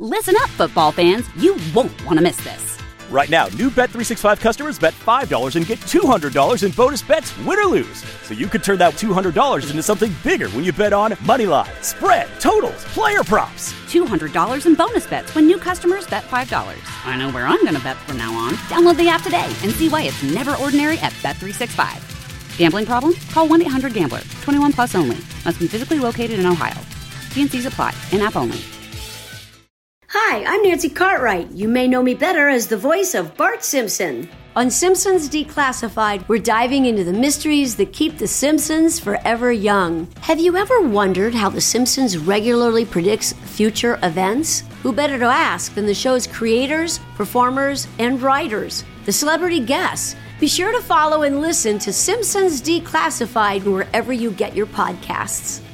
Listen up, football fans. You won't want to miss this. Right now, new Bet365 customers bet $5 and get $200 in bonus bets, win or lose. So you could turn that $200 into something bigger when you bet on moneyline, spread, totals, player props. $200 in bonus bets when new customers bet $5. I know where I'm going to bet from now on. Download the app today and see why it's never ordinary at Bet365. Gambling problem? Call 1-800-GAMBLER. 21 plus only. Must be physically located in Ohio. T&Cs apply. In-app only. Hi, I'm Nancy Cartwright. You may know me better as the voice of Bart Simpson. On Simpsons Declassified, we're diving into the mysteries that keep the Simpsons forever young. Have you ever wondered how the Simpsons regularly predicts future events? Who better to ask than the show's creators, performers, and writers, the celebrity guests? Be sure to follow and listen to Simpsons Declassified wherever you get your podcasts.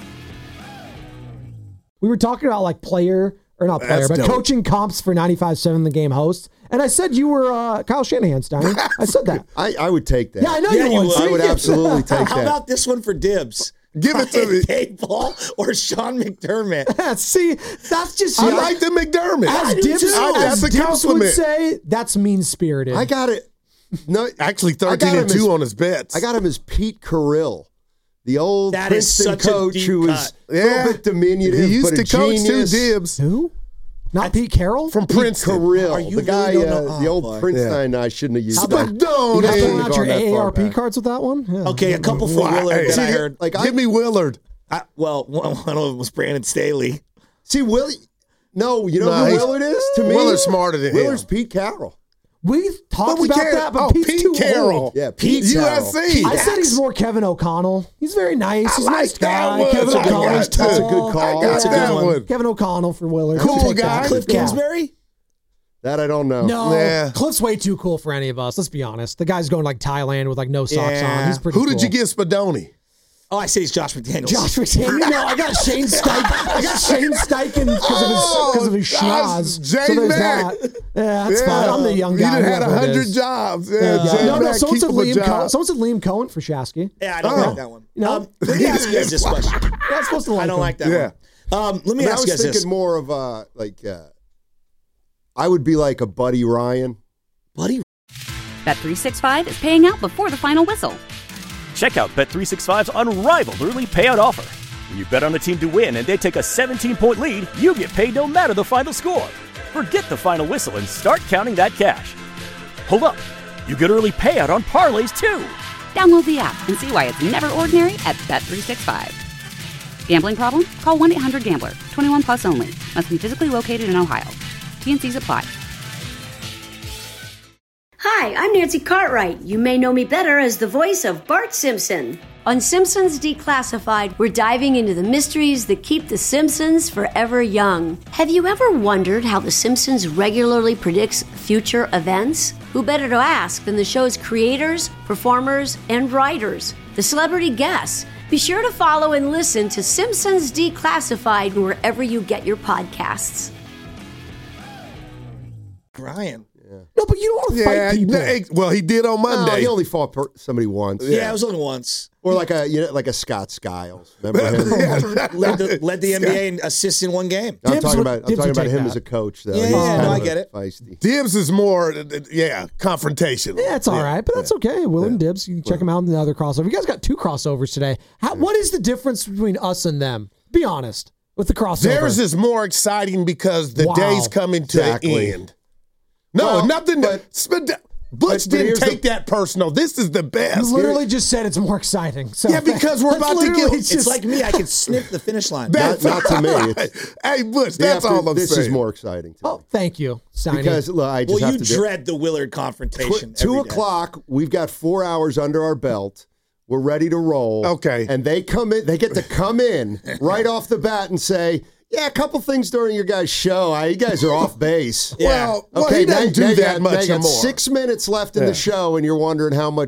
We were talking about like coaching comps for 95.7 The Game host. And I said you were Kyle Shanahan, Steiner. I said that. I would take that. Yeah, I know you would. I would absolutely take that. How about this one for dibs? Give it to me. Dayball or Sean McDermott? See, that's just... I like the McDermott. As Dibs would say, that's mean-spirited. I got it. No, actually 13-2 on his bets. I got him as Pete Carrill, the old That Princeton coach who was a little bit diminutive, he used but to coach genius. two Dibs. Who? Not Pete Carroll? From Pete Princeton. Carrill, You the guy, really don't know? the old Boy. Princeton. I shouldn't have used that. You guys pulling out your AARP cards with that one? Yeah. Okay, a couple for Willard that I heard. Give me Willard. One of them was Brandon Staley. See, Willie. No, you know who Willard is to me? Willard's smarter than Willard's him. Pete Carroll. We talked about that, but Pete's Pete too Carroll. old. Yeah, Pete USC. I said he's more Kevin O'Connell. He's very nice. He's a nice guy. that one. Kevin That's a good O'Connell's guy, too. That's a tall. good call. I got That's a good that one. one. Kevin O'Connell for Willard. Cool I'll take guy. that. Cliff Yeah. Kingsbury? That I don't know. No, Nah. Cliff's way too cool for any of us. Let's be honest. The guy's going to like Thailand with like no socks Yeah. on. He's pretty Who cool. did you get Spadoni? Oh, I say he's Josh McDaniels. Josh McDaniels. No, I got Shane Steichen. I got Shane Steichen because of his schnoz. Jay So there's Mack. that. Yeah, that's fine. I'm the young guy. You done had whoever it 100 is. jobs. Yeah, Jay No, Mack, someone keep said him a Liam job. Cohen. Someone said Liam Cohen for Shasky. Yeah, I don't like that one. No? Let me ask you guys this question. You're not supposed to like I don't him. like that one. Let me I ask was you guys thinking this. more of I would be like a Buddy Ryan. Buddy, Bet365 is paying out before the final whistle. Check out Bet365's unrivaled early payout offer. When you bet on a team to win and they take a 17-point lead, you get paid no matter the final score. Forget the final whistle and start counting that cash. Hold up. You get early payout on parlays, too. Download the app and see why it's never ordinary at Bet365. Gambling problem? Call 1-800-GAMBLER. 21 plus only. Must be physically located in Ohio. T&Cs apply. Hi, I'm Nancy Cartwright. You may know me better as the voice of Bart Simpson. On Simpsons Declassified, we're diving into the mysteries that keep the Simpsons forever young. Have you ever wondered how the Simpsons regularly predicts future events? Who better to ask than the show's creators, performers, and writers, the celebrity guests? Be sure to follow and listen to Simpsons Declassified wherever you get your podcasts. Brian. No, but you don't want to fight people. Well, he did on Monday. No, he only fought somebody once. Yeah, it was only once. Or like a Scott Skiles. Remember him? led the NBA in assists in one game. I'm Dibs talking would- about Dibs would him take as that. a coach, though. Yeah, He's yeah, kind no, of I get it. Feisty. Dibs is more, confrontational. Yeah, it's all right, but that's okay. Will and Dibs, you can check them out in the other crossover. You guys got two crossovers today. What is the difference between us and them? Be honest with the crossover. Theirs is more exciting because the Wow. day's coming to Exactly. the end. No, Well, nothing. Butch didn't here's take that personal. This is the best. You literally just said it's more exciting. So Yeah, because we're that's about to get- literally it's It's like me. I can sniff the finish line. Not to me. It's, Hey, Butch, that's all I'm this saying. is more exciting. To me. Oh, thank you, Steiny. Because look, I just Well, have you to dread the Willard confrontation. 2 every day. o'clock. We've got 4 hours under our belt. We're ready to roll. Okay. And they come in. They get to come in right off the bat and say, "Yeah, a couple things during your guys' show. You guys are off base." Yeah. Well, he doesn't do now that now much you got anymore. 6 minutes left in the show, and you're wondering how much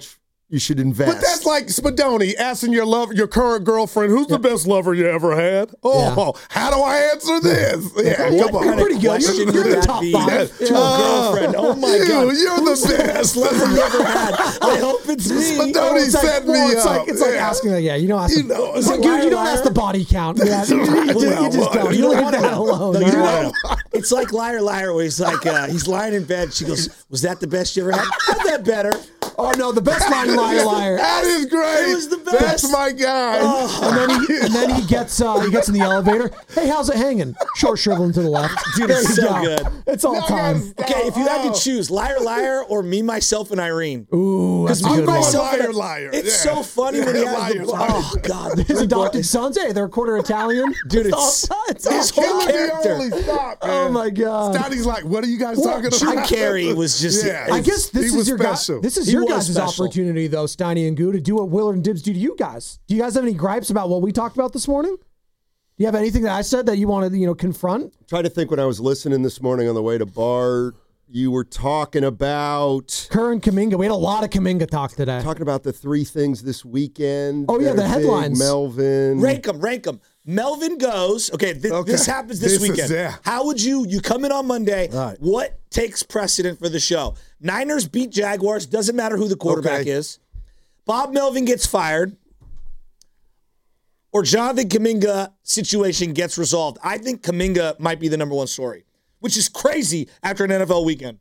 you should invest. But that's like Spadoni asking your current girlfriend, who's the best lover you ever had? Oh, how do I answer this? Yeah, What come on. kind of Pretty good. question You're would in the that top be five. to a girlfriend? Oh my Ew, God, you're who's the best lover you ever had? I hope it's me. Spadoni It's like, set me well, up. it's like asking, you don't ask. You know, it's like, dude, you don't ask the body count. Yeah, you just don't. You leave that alone. No, you right? know, it's like Liar Liar, where he's like, he's lying in bed. She goes, "Was that the best you ever had?" Had that better. Oh no, the best line, liar. That is great. It was the best. That's my guy. And then he gets in the elevator. Hey, how's it hanging? Short shriveling to the left. Dude, There it's you so go. good. It's all time. Okay, if you had to choose Liar Liar or Me, Myself, and Irene. Ooh, that's a I'm good going one. Liar Liar. It's Yeah. so funny when he Yeah, has the Liar, Liar. oh God, His adopted sons, hey, they're quarter Italian. Dude, it's his whole Killing the character. only stop, man. Oh my God. Stoney's like, what are you guys talking Jim about? Carrey was just. Yeah. I guess this He was is your guys. special. This is He your was guys' special. opportunity, though, Steiny and Goo, to do what Willard and Dibbs do to you guys. Do you guys have any gripes about what we talked about this morning? Do you have anything that I said that you want to, confront? Try to think when I was listening this morning on the way to Bart. You were talking about Kerr and Kuminga. We had a lot of Kuminga talk today. the 3 things this weekend. Oh, yeah, that the are big. headlines. Melvin. Rank them. Melvin goes. Okay, this happens this weekend. How would you come in on Monday? Right. What takes precedent for the show? Niners beat Jaguars. Doesn't matter who the quarterback Okay. is. Bob Melvin gets fired. Or Jonathan Kuminga situation gets resolved. I think Kuminga might be the number one story, which is crazy after an NFL weekend.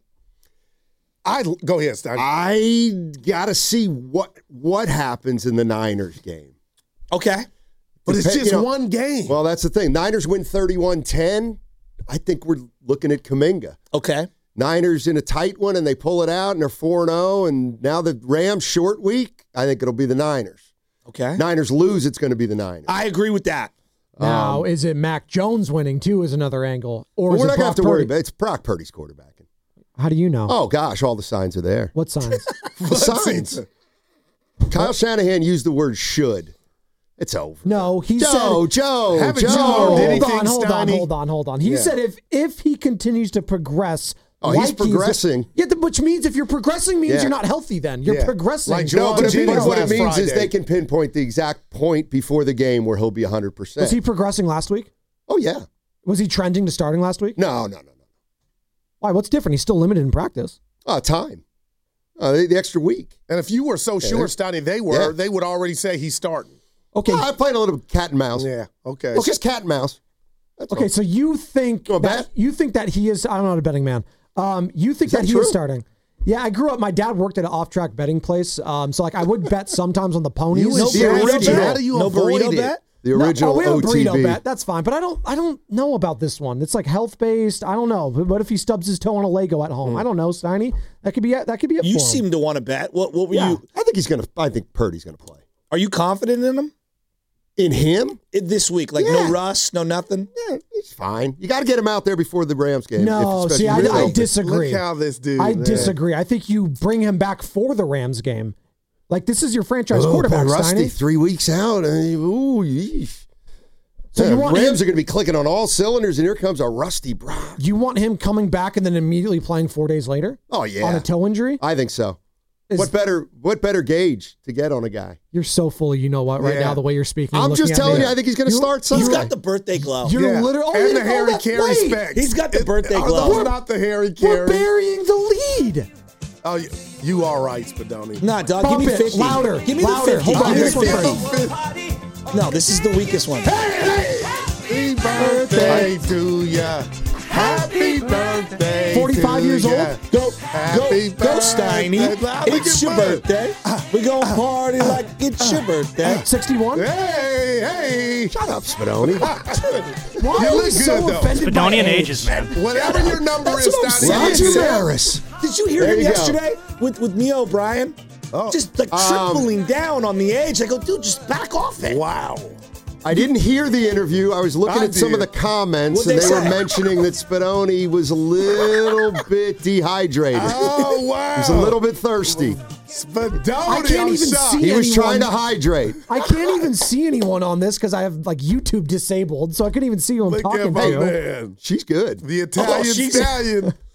Go ahead, Stoney. I gotta see what happens in the Niners game. Okay. But it's just You know, one game. Well, that's the thing. Niners win 31-10. I think we're looking at Kuminga. Okay. Niners in a tight one, and they pull it out, and they're 4-0, and now the Rams short week. I think it'll be the Niners. Okay. Niners lose, it's going to be the Niners. I agree with that. Now, is it Mac Jones winning, too, is another angle? Or But is we're it not going to have to Brock worry Purdy? about it. It's Brock Purdy's quarterbacking. How do you know? Oh, gosh, all the signs are there. What signs? The signs. Kyle Shanahan used the word should. It's over. No, he Joe. Haven't you learned anything, Steiny? Hold on. He said if he continues to progress. Oh, he's progressing. Which means if you're progressing means Yeah. you're not healthy then. You're Yeah. progressing. Like No, John but Jennings what it last means is Friday. they can pinpoint the exact point before the game where he'll be 100%. Was he progressing last week? Oh, yeah. Was he trending to starting last week? No. Why? What's different? He's still limited in practice. Time. The extra week. And if you were so sure, Stoney, they would already say he's starting. Okay. I played a little cat and mouse. Yeah, okay. It's just cat and mouse. That's Okay, all. so you think Go that bet. he is? I'm not a betting man. You think that that he true? is starting? Yeah, I grew up. My dad worked at an off-track betting place, so like I would bet sometimes on the ponies. You and the Sherry, original. how do you No avoid burrito it? bet? The original we have a OTB. burrito bet. That's fine, but I don't know about this one. It's like health based. I don't know. But what if he stubs his toe on a Lego at home? I don't know, Steiny. That could be it. You You seem to want to bet. What were Yeah. you? I think Purdy's gonna play. Are you confident in him In him? this week? Like Yeah. no rust, no nothing. Yeah, he's fine. You got to get him out there before the Rams game. No, especially see, I really- disagree. Look how this dude. I man. disagree. I think you bring him back for the Rams game. Like this is your franchise Oh, quarterback, poor Rusty, Steiny. 3 weeks out. Ooh, yeesh. So you want Rams him- are going to be clicking on all cylinders, and here comes a Rusty Brock. You want him coming back and then immediately playing 4 days later? Oh yeah, On a toe injury? I think so. Is- What better gauge to get on a guy? You're so full of you know what right Yeah. now, the way you're speaking. I'm looking just at telling me. you, I think he's going to start Sunday. He's got the birthday glow. You're Yeah. literally and the Harry Carey specs. He's got the birthday Are glove. those not the Harry We're Carey? burying the lead. Oh, you are right, Spadoni. Nah, dog, Bump give me it. 50. Louder. Give me Louder. the 50. Hold on, Give me this the one 50. No, this is the weakest one. Happy birthday to ya. Happy birthday. 45 to years ya. old? Go, Happy go, Steiny. birthday. It's your birthday. We gonna party like it's your birthday. 61? Hey. Shut up, Spadoni. Why You are look you so good, though. offended by Bedonian age? ages, man. Whatever your number That's is, what I'm Stoney, saying. you Roger do that. Maris. Did you hear There him you go. yesterday with Mia O'Brien? Oh. Just like tripling down on the age. I go, dude, just back off it. Wow. I didn't hear the interview. I was looking I at some of the did. comments, What'd and they they were say? mentioning that Spadoni was a little bit dehydrated. Oh, wow. He was a little bit thirsty. Spadoni, I can't I'm even shocked. see He was anyone- trying to hydrate. I can't even see anyone on this because I have like YouTube disabled, so I couldn't even see who I'm Look at talking my to. man. She's good. The Italian she's- stallion.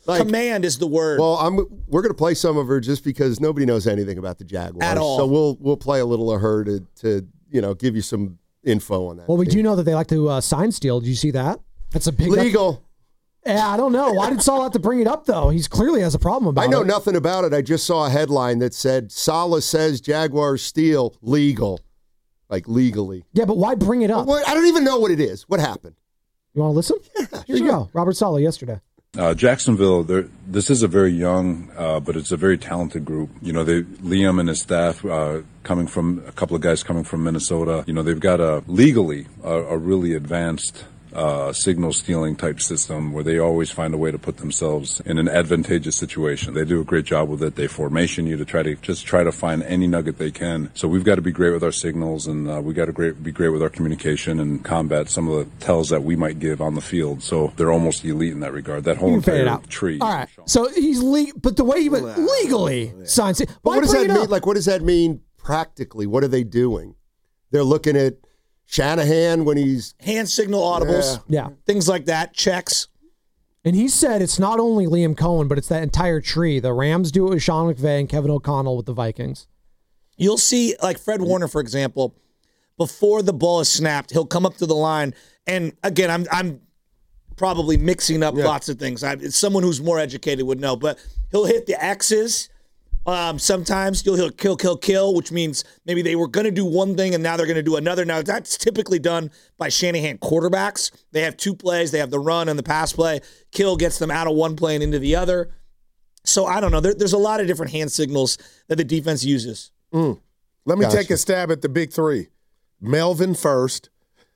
Command is the word. Well, we're going to play some of her just because nobody knows anything about the Jaguars. At all. So we'll play a little of her to give you some info on that. Well, we do know that they like to sign steal. Did you see that? That's a big legal. Yeah, I don't know. Why did Saul have to bring it up, though? He's clearly has a problem about it. I know nothing about it. I just saw a headline that said, Saleh says Jaguars steal legal. Like legally. Yeah, but why bring it up? Well, I don't even know what it is. What happened? You want to listen? Yeah, Here you go. Robert Saleh yesterday. Jacksonville, this is a very young, but it's a very talented group. Liam and his staff, a couple of guys coming from Minnesota, they've got legally a really advanced signal stealing type system where they always find a way to put themselves in an advantageous situation. They do a great job with it. They formation you to try to find any nugget they can. So we've got to be great with our signals, and we got to be great with our communication and combat some of the tells that we might give on the field. So they're almost elite in that regard. That whole entire tree. All right. So he's but the way he went legally signs it. But what does that mean? Like, what does that mean practically? What are they doing? They're looking at Shanahan when he's hand signal audibles, things like that, checks. And he said it's not only Liam Cohen, but it's that entire tree. The Rams do it with Sean McVay and Kevin O'Connell with the Vikings. You'll see, like Fred Warner, for example, before the ball is snapped, he'll come up to the line. And again, I'm probably mixing up lots of things. It's someone who's more educated would know, but he'll hit the X's. Sometimes he'll kill, which means maybe they were going to do one thing and now they're going to do another. Now, that's typically done by Shanahan quarterbacks. They have two plays. They have the run and the pass play. Kill gets them out of one play and into the other. So, I don't know. There's a lot of different hand signals that the defense uses. Let me take a stab at the big three. Melvin first.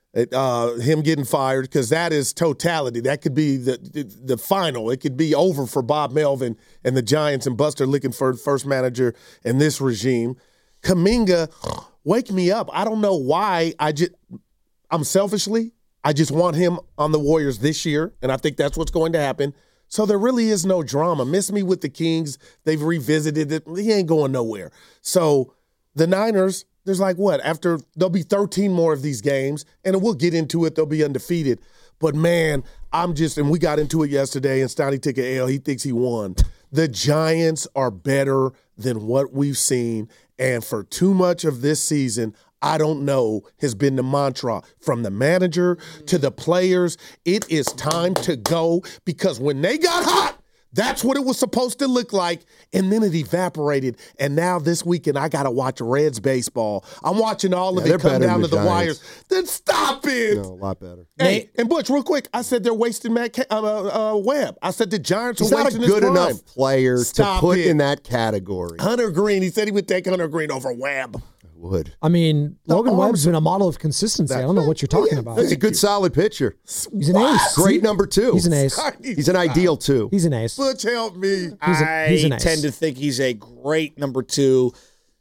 Him getting fired, because that is totality. That could be the final. It could be over for Bob Melvin and the Giants and Buster Lickenford, first manager in this regime. Kuminga, wake me up. I don't know why. I'm selfishly, I just want him on the Warriors this year, and I think that's what's going to happen. So there really is no drama. Miss me with the Kings. They've revisited it. He ain't going nowhere. So the Niners, there's after there'll be 13 more of these games, and we'll get into it, they'll be undefeated. But man, and we got into it yesterday, and Stoney took an L. He thinks he won. The Giants are better than what we've seen, and for too much of this season, I don't know, has been the mantra from the manager to the players. It is time to go, because when they got hot, that's what it was supposed to look like, and then it evaporated. And now this weekend, I got to watch Reds baseball. I'm watching all of it come down to the wires. Then stop it. No, a lot better. Hey, and Butch, real quick, I said they're wasting Webb. I said the Giants are wasting his He's not a good prime. enough player to put in that category. Hunter Green, he said he would take Hunter Green over Webb. Would. I mean, Logan Webb's been a model of consistency. I don't know what you're talking about. He's a good, solid pitcher. He's an ace. Great number two. He's an ace. He's an ideal two. He's an ace. Butch, help me. He's an ace. I tend to think he's a great number two.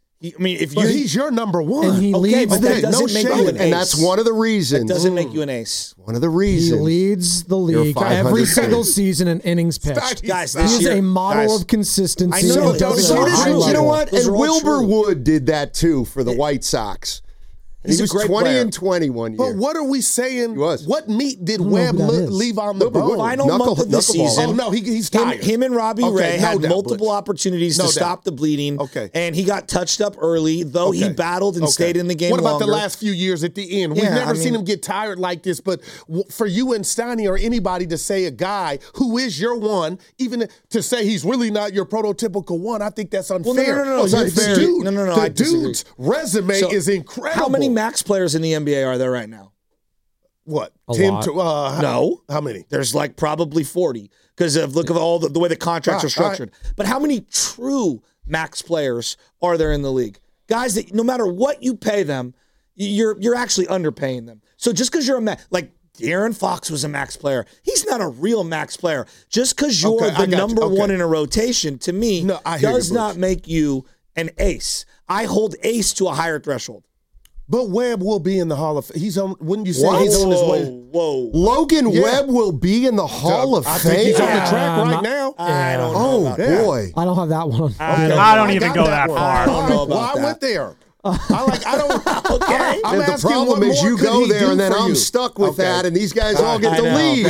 He's your number one. And he leads but that doesn't make you an ace. And that's one of the reasons. That doesn't make you an ace. One of the reasons. He leads the league every single season in innings pitched. Guys, he is a model of consistency. I know. He does it So at a high you know level. what? Those And are all Wilbur true. Wood did that too for the White Sox. He's he was a great 20 player. and 21 year. But what are we saying? He was. What meat did know Webb who that is. leave on the Wilbur bone? Wood. Final Knuckle- month of the knuckleball. season. Oh, no, he's tired. Him and Robbie Okay, Ray no had doubt, multiple Butch. opportunities No to stop doubt. the bleeding. Okay. And he got touched up early, though he battled and stayed in the game What about longer. the last few years at the end? We've Yeah, never I seen mean- him get tired like this. But for you and Steiny or anybody to say a guy who is your one, even to say he's really not your prototypical one, I think that's unfair. no, The it's unfair. dude- No, The I disagree. dude's resume So, is incredible. How many max players in the NBA are there right now? What? A 10 lot. to No. How many? There's probably 40 because look at all the way the contracts are Right, structured. But how many true max players are there in the league? Guys that no matter what you pay them, you're actually underpaying them. So just because you're a max, like De'Aaron Fox was a max player, he's not a real max player. Just because you're Okay, I the got you. number Okay. one in a rotation, to me, No, I hear you, does not Butch. make you an ace. I hold ace to a higher threshold. But Webb will be in the Hall of Fame. He's on. Wouldn't you say he's on his way? Whoa. Logan Webb will be in the Hall of I Fame. think he's on the track right not- now. I don't know. Oh about that. boy! I don't have that one. I don't I even got go that that one. far. I don't know Well, about I that. went there. I don't. Okay. I'm the asking problem what is more you could go he there do and then for I'm you? stuck with Okay. that, and these guys all get to I know. leave.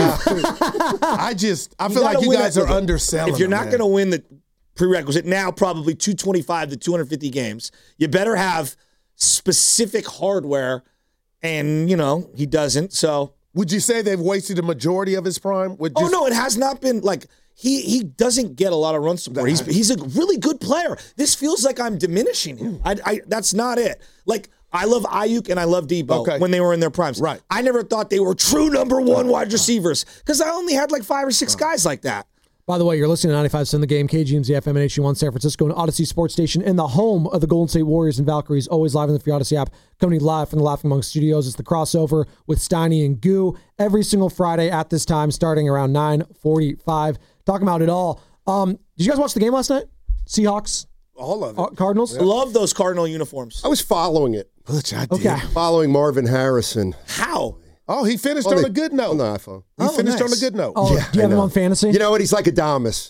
I feel like gotta you win guys it. are underselling. If you're them, not man. going to win the prerequisite now, probably 225 to 250 games, you better have specific hardware, and he doesn't. So, would you say they've wasted a majority of his prime? oh no, it has not been like. He doesn't get a lot of run support. He's a really good player. This feels like I'm diminishing him. That's not it. Like, I love Ayuk and I love Debo when they were in their primes. Right. I never thought they were true number one wide receivers because I only had like 5 or 6 guys like that. By the way, you're listening to 95.7 The Game, KGMZ FM and HD1 San Francisco, and Odyssey Sports Station, and the home of the Golden State Warriors and Valkyries, always live in the free Odyssey app, coming live from the Laughing Monk Studios. It's the crossover with Steiny and Goo every single Friday at this time, starting around 9:45. Talking about it all. Did you guys watch the game last night? Seahawks? All of it. Cardinals? I love those Cardinal uniforms. I was following it, Which I did. Okay. following Marvin Harrison. How? Oh, he finished on a good note. On the iPhone. He finished nice. on a good note. Oh, do you have him on fantasy? You know what? He's like Adamas.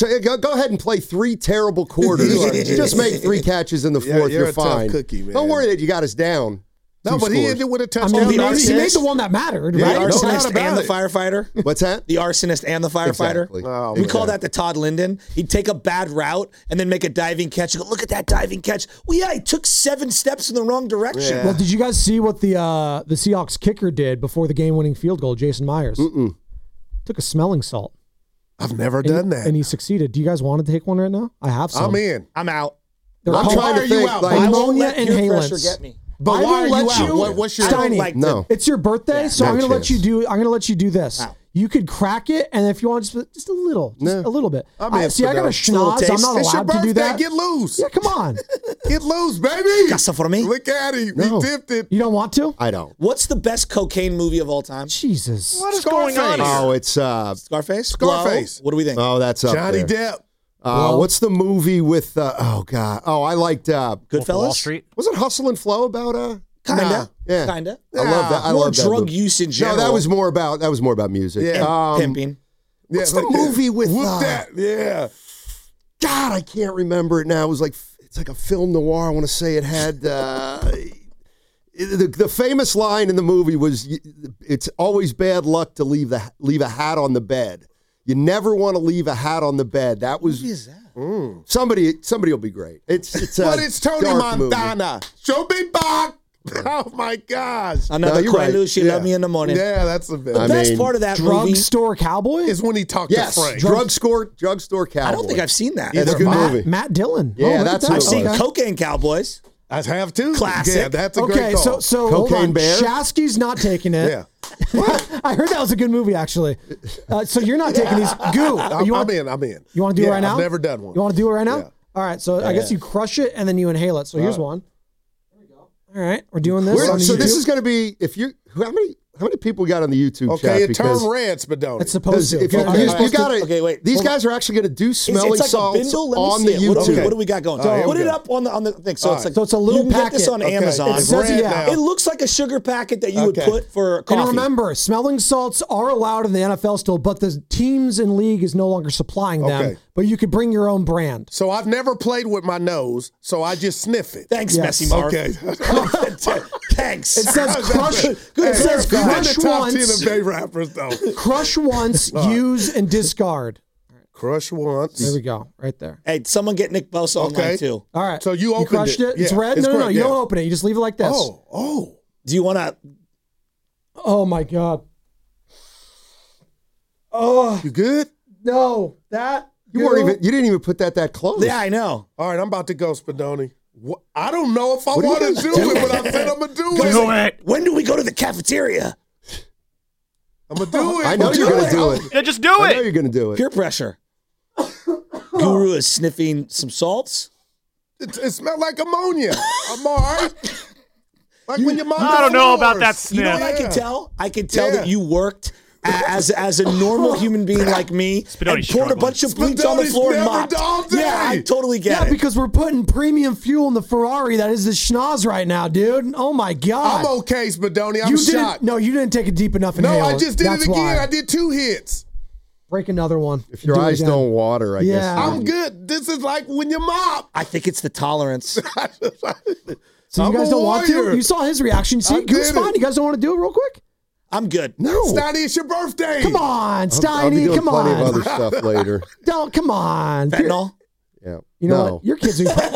Go ahead and play 3 terrible quarters. Just make 3 catches in the fourth. you're You're a tough fine. cookie, man. Don't worry that you got us down. No, 2 but he scores. ended with a I touchdown. mean, the he made arsonist? the one that mattered, The right? no doubt arsonist about and the it. firefighter? What's that? The arsonist and the firefighter? Exactly. Oh, We man. call that the Todd Linden. He'd take a bad route and then make a diving catch. You go, look at that diving catch. Well, yeah, he took 7 steps in the wrong direction. Yeah. Well, did you guys see what the Seahawks kicker did before the game-winning field goal, Jason Myers? Took a smelling salt. I've never done that. And he succeeded. Do you guys want to take one right now? I have some. I'm in. I'm out. They're I'm called- trying Why to are you think. out? Like, I won't Ammonia let peer inhalants. pressure get me. But I why will are let you out? you- What's your? I don't Steiny. like No. It's your birthday, so No I'm gonna let you chance. do. I'm gonna let you do this. Wow. You could crack it, and if you want, just a little, a little bit. I'm in See, I for got a that. Just a little schnoz. I'm taste. not It's your allowed to do birthday. that. Get loose. Yeah, come on. Get loose, baby. Casa for me. Look at him. No. He tipped it. You don't want to? I don't. What's the best cocaine movie of all time? Jesus. What is going on here? Oh, it's Scarface? Scarface. Blow? What do we think? oh, that's up Johnny there. Depp. What's the movie with? Oh God. Oh, I liked. Goodfellas? Wall Street. Was it Hustle and Flow about? Kinda. Nah. Yeah. Kinda. I love that. I More love that drug movie. use in general. No, that was more about music. Yeah. Pimping. Yeah, What's the movie with? Whoop that. Yeah. God, I can't remember it now. It was like it's like a film noir. I want to say it had the famous line in the movie was, "It's always bad luck to leave a hat on the bed. You never want to leave a hat on the bed." That was. What is that? Somebody will be great. It's But it's Tony dark movie. Montana. Show me back. Oh my gosh. Another you're right. Quaalude, she loved me in the morning. Yeah, that's the best. The I best mean, part of that movie, Drugstore Cowboy? Is when he talked Yes, to Frank. drugstore cowboy. I don't think I've seen that. That's a good movie. Matt Dillon. Yeah, look at that's that. who I've it seen was. Cocaine Cowboys. I have too. Classic. Yeah, that's a Okay, great call. so hold Cocaine on. Bear? Shasky's not taking it. Yeah. I heard that was a good movie, actually. So you're not taking these. Goo. I'm You want in. you want to do it right now? I've never done one. You want to do it right now? Yeah. All right. So I guess you crush it and then you inhale it. So here's one. There we go. All right. We're doing this. on So this YouTube. is going to be how many people we got on the YouTube chat? Okay, it Because- turned red, Spadoni. It's supposed to. If you, Okay. you gotta, Okay, wait. These Hold guys are actually going to do smelling It's like salts a bindle. Let me on see the it. YouTube. What do we got going? here Put we it go. up on the thing. So it's like So it's a little you can get this packet. on Okay, Amazon. it's says red yeah. now. It looks like a sugar packet that you would Okay. put for coffee. And remember, smelling salts are allowed in the NFL still, but the teams and league is no longer supplying them. Okay. But you could bring your own brand. So I've never played with my nose, so I just sniff it. Thanks, Yes. Messy Marv. Okay. Thanks. It says crush. It Hey, says I'm in crush the top 10 once. of Bay rappers, though. Crush once, use and discard. Crush once. There we go, right there. Hey, someone get Nick Bosa online Okay. too. All right. So you opened crushed it. it. It's Yeah, red. it's No. correct, You yeah. don't open it. You just leave it like this. Oh. Do you want to? Oh my God. Oh You good? no, that You didn't even put that close. Yeah, I know. All right, I'm about to go, Spadoni. I don't know if I want to do it, but I said I'm going to do it. When do we go to the cafeteria? I'm going to do it. I know you're going to do it. Yeah, just do I know it. you're going to do it. Peer pressure. Guru is sniffing some salts. It smells like ammonia. I'm all right. Like when your mom I don't know about that You know what I sniff. can tell? I can tell Yeah. that you worked as a normal human being like me and Spinelli's poured a struggling. bunch of bleach on the Spinelli's floor and never mopped. all day. Yeah, I totally get Yeah, it. because we're putting premium fuel in the Ferrari that is the schnoz right now, dude. Oh my God. I'm okay, Spadoni. I'm you shocked. didn't. No, you didn't take a deep enough No, inhale. I just did That's it again. why. I did 2 hits. Break another one. If your Do it eyes again. don't water, I guess. Yeah. I'm good. This is like when you mop. I think it's the tolerance. So you guys don't want to? You saw his reaction. See, it was fine. You guys don't want to do it real quick? I'm good. No. Steiny, it's your birthday. Come on, Steiny. I'll be doing Come on. plenty of other stuff later. Come on. Fentanyl? Yeah. You know what? Your kids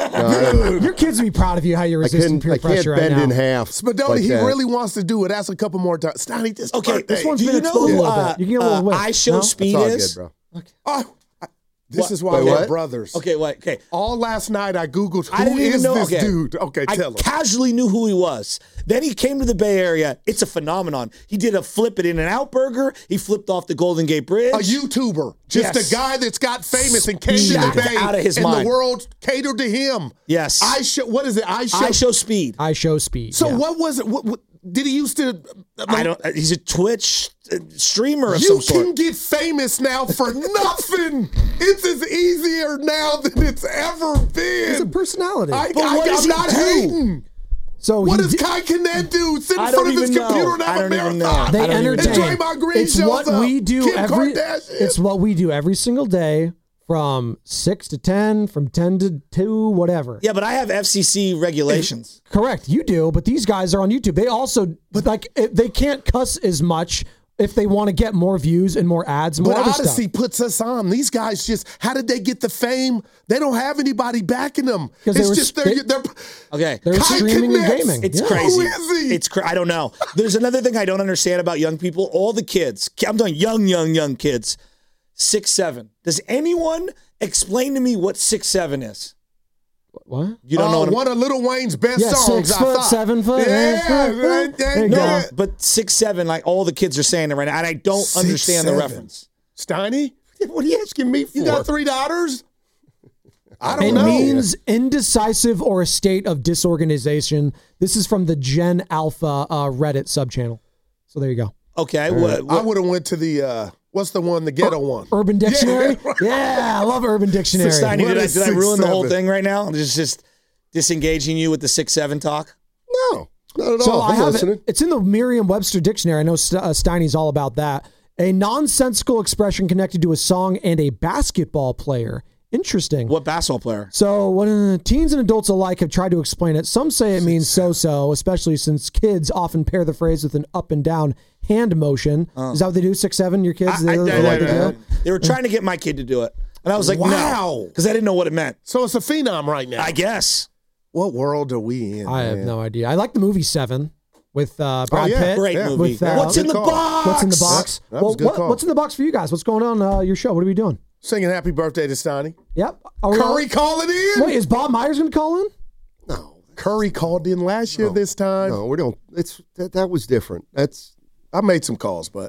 will be proud of you how you're resisting peer pressure right now. I can't bend in half. Spadoni, like he that. really wants to do it. Ask a couple more times. Steiny, this birthday. This one's Do been you know exposed who a little bit. You can get a little whip. I Show Speed It's all is? good, bro. Oh, this is why Wait, we're what? brothers. Okay, wait. Okay. All last night I Googled I who didn't even is know. this Okay. dude. Okay, tell him. I casually knew who he was. Then he came to the Bay Area. It's a phenomenon. He did a flip at In-N-Out Burger. He flipped off the Golden Gate Bridge. A YouTuber. Just Yes. a guy that's got famous and came to Speed. the Bay. Out of his and mind. the world catered to him. Yes. What is it? I Show Speed. I Show Speed. So yeah. what was it? What did he used to? I don't. He's a Twitch streamer of You some sort. can get famous now for nothing. It's as easier now than it's ever been. It's a personality. I'm does not he do? hating. So What he does did- Kai Cenat do? Sit in I front don't of his even know. computer and I have a don't even know. marathon. They I don't even entertain. And Draymond Green It's shows what up. we do Kim every. Kardashian. It's what we do every single day, from 6 to 10, from 10 to 2, whatever. Yeah, but I have FCC regulations. Correct, you do. But these guys are on YouTube. They also they can't cuss as much if they want to get more views and more ads, more But other Odyssey stuff. puts us on. These guys just, how did they get the fame? They don't have anybody backing them. 'Cause they It's were- just, they're Okay. They're Kai streaming and Cenat. gaming. It's Yeah. crazy. Who is he? It's I don't know. There's another thing I don't understand about young people. All the kids, I'm talking young kids, 6'7". Does anyone explain to me what 6'7" is? What? You don't know what I'm one of Lil Wayne's best Yeah, songs. 6 I foot, thought. 7 foot. Yeah, There you No, go. but 6'7", like all the kids are saying it right now, and I don't understand the 6'7". reference. Steiny, What are you asking me for? you got 3 daughters? I don't It know. means indecisive or a state of disorganization. This is from the Gen Alpha Reddit subchannel. So there you go. Okay, I would have went to the what's the one, the ghetto one? Urban Dictionary. Yeah, I love Urban Dictionary. Steiny, What did is I ruin the whole 6'7"? thing right now? I'm just disengaging you with the 6'7" talk. No, not at So all. I I'm have listening. it's in the Merriam-Webster dictionary. I know Steiny's all about that. A nonsensical expression connected to a song and a basketball player. Interesting. What basketball player? So when teens and adults alike have tried to explain it, some say it means so-so, especially since kids often pair the phrase with an up and down hand motion. Is that what they do? 6'7", your kids? They like to do it? They were trying to get my kid to do it, and I was like, Wow. no, because I didn't know what it meant. So it's a phenom right now. I guess. What world are we in? I have man? no idea. I like the movie Seven with Brad yeah. Pitt. Great Yeah. movie. With, What's in good the call. box? What's in the box? that was a good call. What's in the box for you guys? What's going on your show? What are we doing? Singing happy birthday to Steiny. Yep. Are we Curry calling in? Wait, is Bob Myers going to call in? No, Curry called in last year this time. no, we don't. It's that was different. I made some calls, but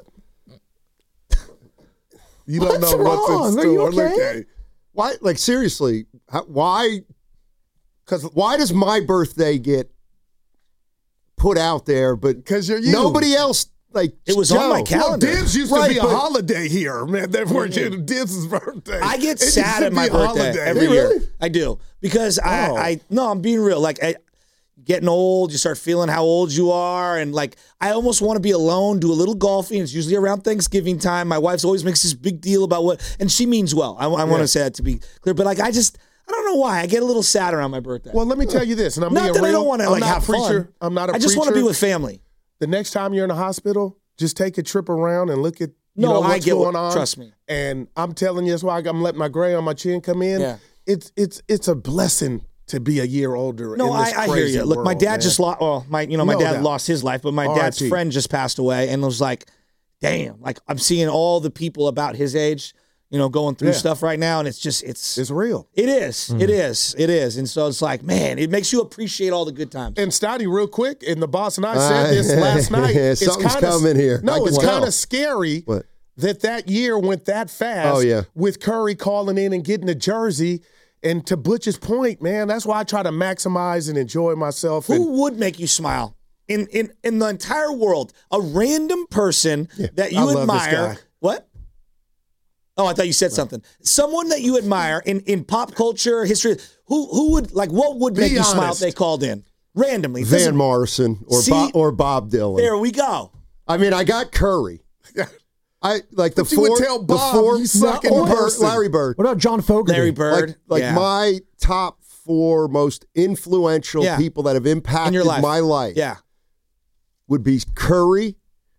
you don't What's know what's wrong? in Are you store. okay? Why? Like seriously, why? Because why does my birthday get put out there, but 'Cause you're you. nobody else? Like It was on my Joe. calendar. Well, Dibs used to Right, be a but- holiday here, man. They weren't Dibs' birthday. I get It used sad to at my be a birthday holiday. every Really? year. I do because no, I'm being real. Like getting old, you start feeling how old you are, and like I almost want to be alone, do a little golfing. It's usually around Thanksgiving time. My wife always makes this big deal about what, and she means well. I want to say that to be clear, but like I don't know why I get a little sad around my birthday. Well, let me tell you this, and I'm Not being that real. I don't want to I'm like not have preacher. fun. I'm not a I just want to preacher. be with family. The next time you're in a hospital, just take a trip around and look at No, I what's get going on. trust me. And I'm telling you, that's why I'm letting my gray on my chin come in. Yeah. It's a blessing to be a year older. No, in this I hear crazy you. Look, my world, dad man. just lost. Well, my No dad doubt. lost his life, but my dad's R.I.P. friend just passed away, and it was like, damn. Like I'm seeing all the people about his age, going through Yeah. stuff right now, and it's real. It is. It is. And so it's like, man, it makes you appreciate all the good times. And Stoddy, real quick, and the boss and I said this last night. It's Something's kinda, coming here. I No, can it's tell. kind of scary What? that year went that fast. Oh, yeah. With Curry calling in and getting a jersey. And to Butch's point, man, that's why I try to maximize and enjoy myself. And Who would make you smile in the entire world? A random person that you I love this admire. guy. What? Oh, I thought you said something. Someone that you admire in pop culture, history. Who would like? What would make you smile if honest. they called in randomly? It Van doesn't- Morrison See? or Bob Dylan. There we go. I mean, I got Curry. I like the But you would tell Bob you suck in or person. Larry Bird. What about John Fogerty? Larry Bird. Like yeah. my top 4 most influential people that have impacted my life. Yeah. Would be Curry,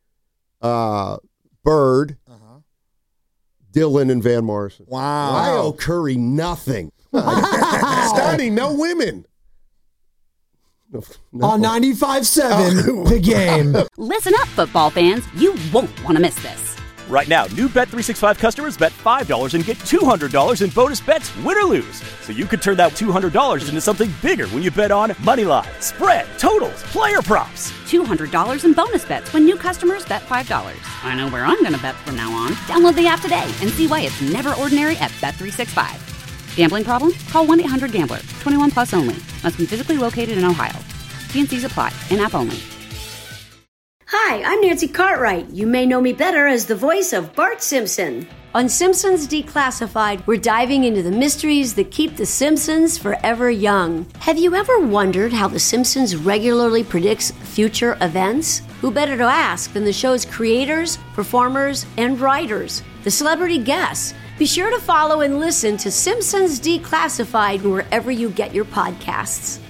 Bird, Dylan, and Van Morrison. Wow. I owe Curry nothing. Steiny, no women. No. On 95.7, The Game. Listen up, football fans. You won't want to miss this. Right now, new Bet365 customers bet $5 and get $200 in bonus bets, win or lose. So you could turn that $200 into something bigger when you bet on money line, spread, totals, player props. $200 in bonus bets when new customers bet $5. I know where I'm going to bet from now on. Download the app today and see why it's never ordinary at Bet365. Gambling problem? Call 1-800-GAMBLER. 21 plus only. Must be physically located in Ohio. T&Cs apply. In-app only. Hi, I'm Nancy Cartwright. You may know me better as the voice of Bart Simpson. On Simpsons Declassified, we're diving into the mysteries that keep the Simpsons forever young. Have you ever wondered how the Simpsons regularly predicts future events? Who better to ask than the show's creators, performers, and writers, the celebrity guests? Be sure to follow and listen to Simpsons Declassified wherever you get your podcasts.